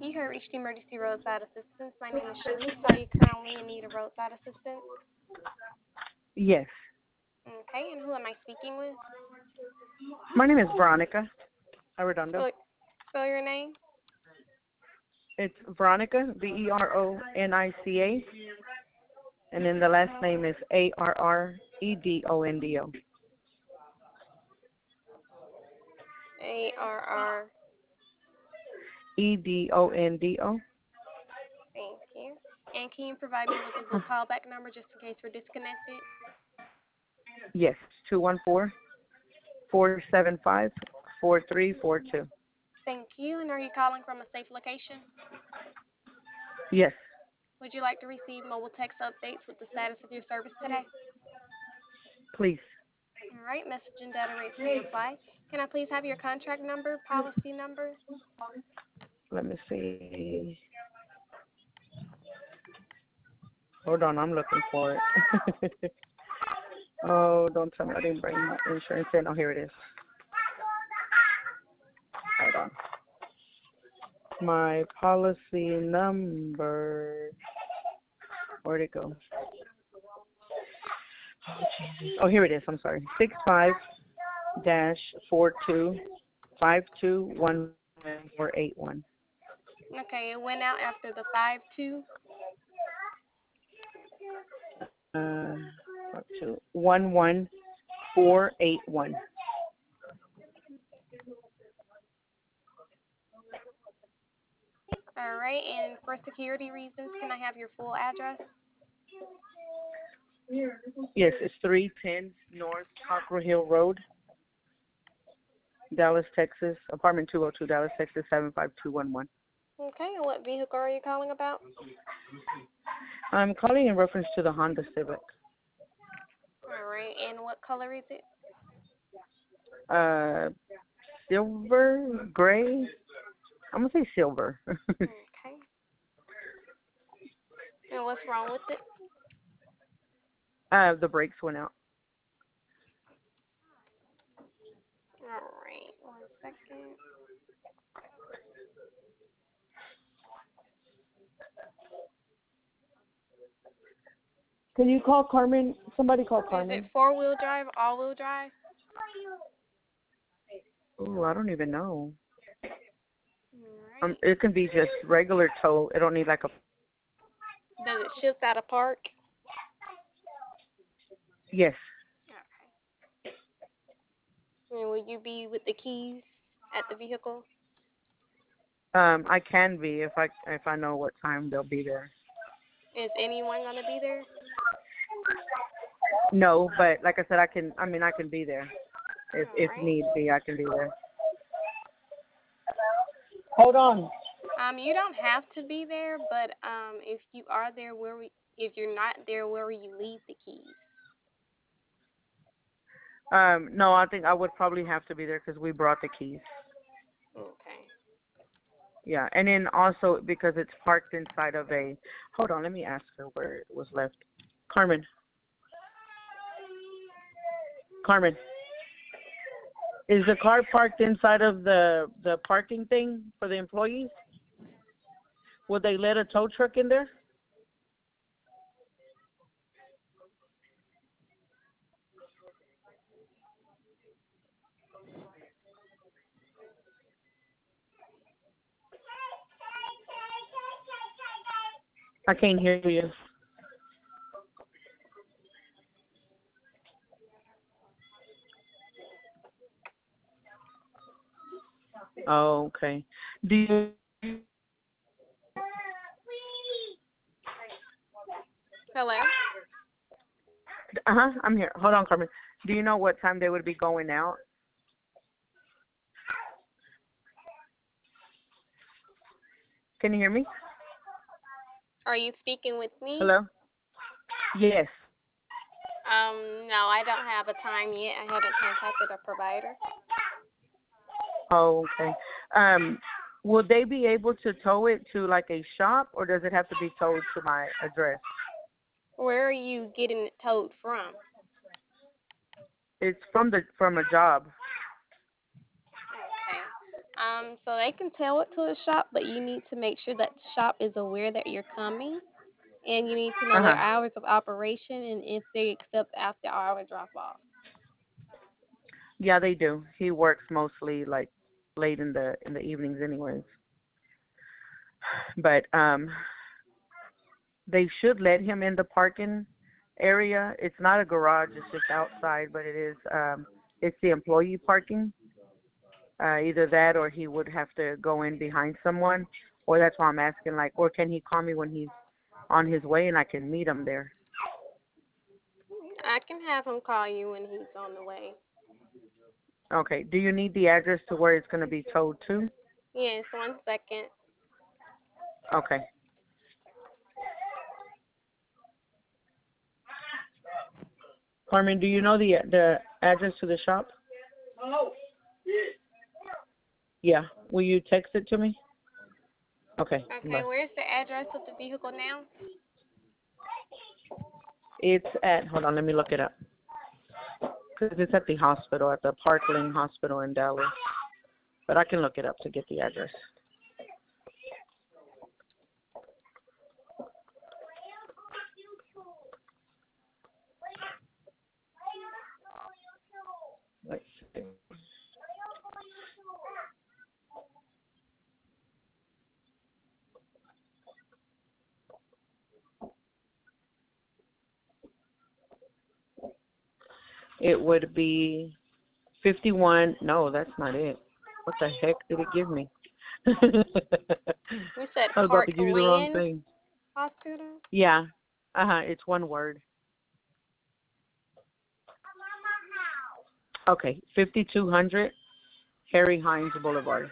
You have reached emergency roadside assistance. My name is Shanice. Are you currently in need of roadside assistance? Yes. Okay, and who am I speaking with? My name is Veronica Arredondo. Spell your name. It's Veronica, Veronica, and then the last name is Arredondo. Arr. Edondo. Thank you. And can you provide me with a good callback number just in case we're disconnected? Yes, 214-475-4342. Thank you. And are you calling from a safe location? Yes, Would you like to receive mobile text updates with the status of your service today? please. All right, message and data rates may apply. Can I please have your contract number, policy number? Let me see. Hold on, I'm looking for it. Oh, don't tell me I didn't bring my insurance in. Oh, here it is. Hold on. My policy number. Where'd it go? Oh, Jesus. Oh, here it is. I'm sorry. 65-42521141. Okay, it went out after the 5-2. 11481. All right, and for security reasons, can I have your full address? Yes, it's 310 North Cockrell Hill Road, Dallas, Texas, apartment 202, Dallas, Texas, 75211. Okay, and what vehicle are you calling about? I'm calling in reference to the Honda Civic. All right, and what color is it? Silver, gray. I'm gonna say silver. Okay. And what's wrong with it? The brakes went out. All right, 1 second. Can you call Carmen? Somebody call Is Carmen. it 4-wheel drive, all-wheel drive? Oh, I don't even know. All right. It can be just regular tow. It don't need like a. Does it shift out of park? Yes. Okay. And will you be with the keys at the vehicle? I can be if I know what time they'll be there. Is anyone gonna be there? No, but like I said, I can be there if Right. need be. I can be there. Hold on. You don't have to be there, but if you are there, if you're not there, where will you leave the keys? No, I think I would probably have to be there because we brought the keys. Okay. Yeah, and then also because it's parked inside of a. Hold on, let me ask her where it was left. Carmen. Carmen. Is the car parked inside of the parking thing for the employees? Would they let a tow truck in there? I can't hear you. Oh, okay. Do you? Hello? I'm here. Hold on, Carmen. Do you know what time they would be going out? Can you hear me? Are you speaking with me? Hello? Yes. No, I don't have a time yet. I haven't contacted a provider. Oh, okay. Will they be able to tow it to like a shop, or does it have to be towed to my address? Where are you getting it towed from? It's from a job. Okay. So they can tell it to the shop, but you need to make sure that the shop is aware that you're coming, and you need to know their Uh-huh. hours of operation and if they accept after hour drop off. Yeah, they do. He works mostly like late in the evenings anyways. But they should let him in the parking area. It's not a garage, it's just outside, but it's the employee parking. Either that or he would have to go in behind someone, or that's why I'm asking, like, or can he call me when he's on his way and I can meet him there? I can have him call you when he's on the way. Okay. Do you need the address to where it's going to be towed to? Yes, 1 second. Okay. Carmen, do you know the address to the shop? Yeah. Will you text it to me? Okay. Okay, Bye. where's the address of the vehicle now? It's at, hold on, let me look it up. Because it's at the hospital, at the Parkland Hospital in Dallas. But I can look it up to get the address. Let's see. It would be 51. No, that's not it. What the heck did it give me? I We said was about to give you the wrong Parkland thing. Hospital. Yeah. It's one word. Okay. 5200 Harry Hines Boulevard.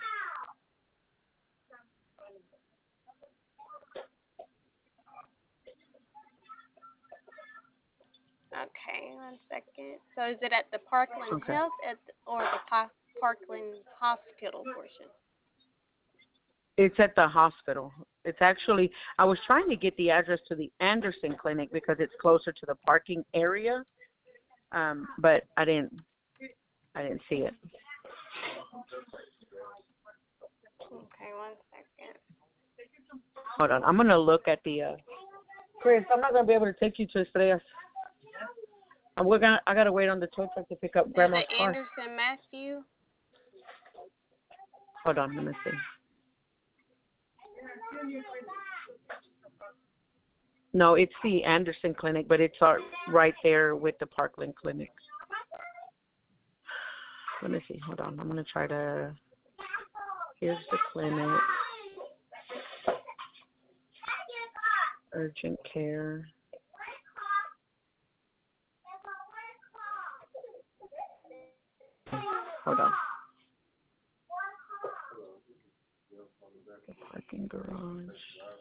Okay, 1 second. So is it at the Parkland Okay. Health or the Parkland Hospital portion? It's at the hospital. It's actually, I was trying to get the address to the Anderson Clinic because it's closer to the parking area, but I didn't see it. Okay, 1 second. Hold on, I'm gonna look at the. Chris, I'm not gonna be able to take you to Estrellas. I gotta wait on the tow truck to pick up Is Grandma's it car. Anderson Matthew? Hold on, let me see. No, it's the Anderson Clinic, but it's right there with the Parkland Clinic. Let me see. Hold on, I'm gonna try to. Here's the clinic. Urgent care. Hold on. The parking garage.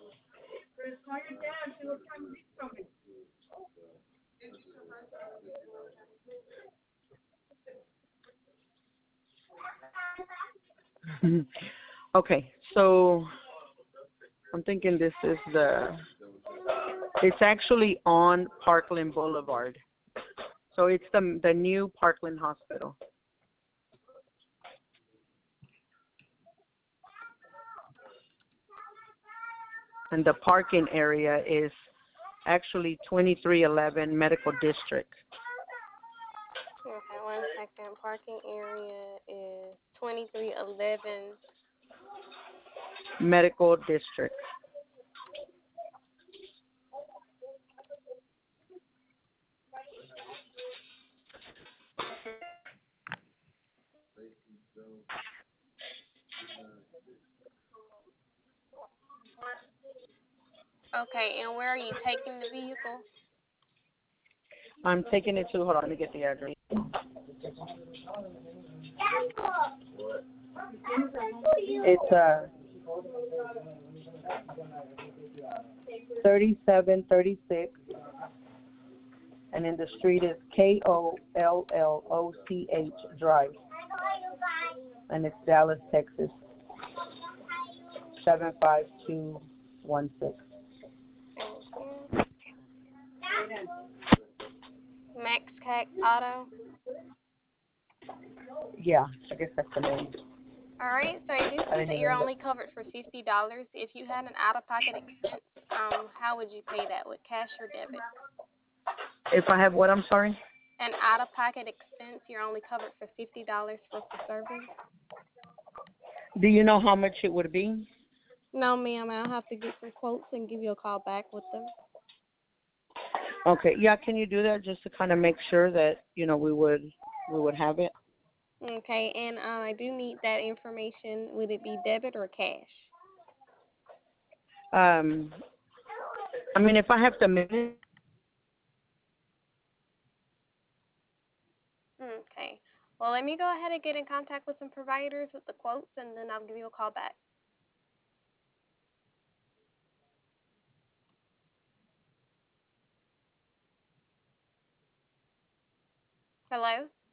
Okay, so I'm thinking this is it's actually on Parkland Boulevard. So it's the new Parkland Hospital. And the parking area is actually 2311 Medical District. Okay, 1 second. Parking area is 2311. Medical District. Okay, and where are you taking the vehicle? I'm taking it to, hold on, let me get the address. It's 3736, and then the street is Kollloch Drive, and it's Dallas, Texas, 75216. Thank you. Max Cac Auto. Yeah, I guess that's the name. All right, so I do I see didn't that you're even look. only covered for $50. If you had an out-of-pocket expense, how would you pay that? With cash or debit? If I have what? I'm sorry. An out-of-pocket expense, you're only covered for $50 for service. Do you know how much it would be? No, ma'am, I'll have to get some quotes and give you a call back with them. Okay. Yeah. Can you do that just to kind of make sure that we would have it? Okay, and I do need that information. Would it be debit or cash? Um. I mean, if I have to minute. Okay. Well, let me go ahead and get in contact with some providers with the quotes, and then I'll give you a call back. Hello?